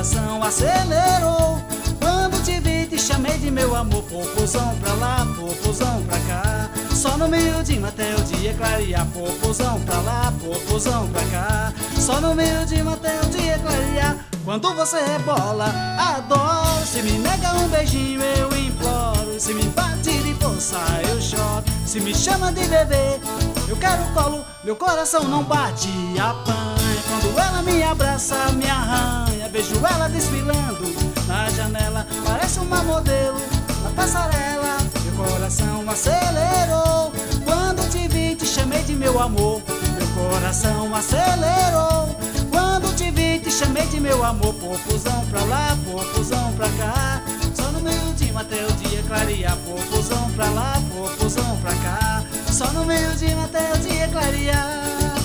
coração acelerou. Quando te vi, te chamei de meu amor. Popozão pra lá, popozão pra cá. Só no miudinho até o dia clarear. Popozão pra lá, popozão pra cá. Só no miudinho até o dia clarear. Quando você rebola, adoro. Se me nega um beijinho, eu imploro. Se me bate de força, eu choro. Se me chama de bebê, eu quero colo. Meu coração não bate, apanha. Quando ela me abraça, me arranha. Vejo ela desfilando na janela, parece uma modelo na passarela. Meu coração acelerou. Quando te vi, te chamei de meu amor. Meu coração acelerou. Quando te vi, te chamei de meu amor. Popozão pra lá, popozão pra cá. Só no miudinho até o dia clarear. Popozão pra lá, popozão pra cá. Só no miudinho até o dia clarear.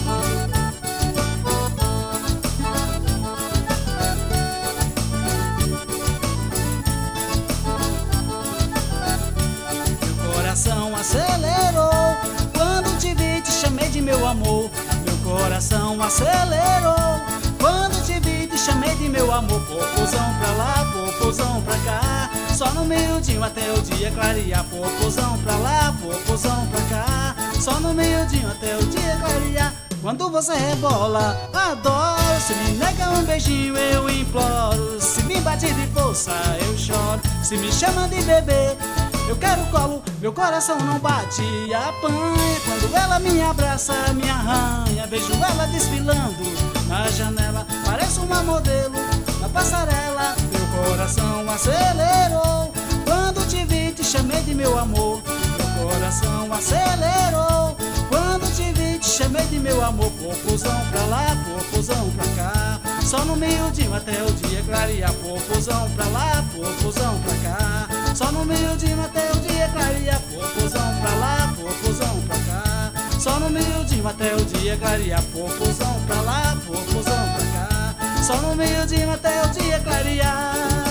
Meu coração acelerou. Quando te vi, te chamei de meu amor. Meu coração acelerou. Quando te vi, te chamei de meu amor. Popozão pra lá, popozão pra cá. Só no miudinho até o dia clarear. Popozão pra lá, popozão pra cá. Só no miudinho até o dia clarear. Quando você rebola, adoro. Se me nega um beijinho, eu imploro. Se me bate de força, eu choro. Se me chama de bebê, eu quero colo. Meu coração não bate, apanha. Quando ela me abraça, me arranha. Vejo ela desfilando na janela, parece uma modelo na passarela. Meu coração acelerou. Quando te vi, te chamei de meu amor. Meu coração acelerou. Quando te vi, te chamei de meu amor. Popozão pra lá, popozão pra cá. Só no miudinho até o dia clarear. Popozão pra lá, popozão pra cá. Só no miudinho até o dia clarear. Popozão pra lá, popozão pra cá. Só no miudinho até o dia clarear. Popozão pra lá, popozão pra cá. Só no miudinho até o dia clarear.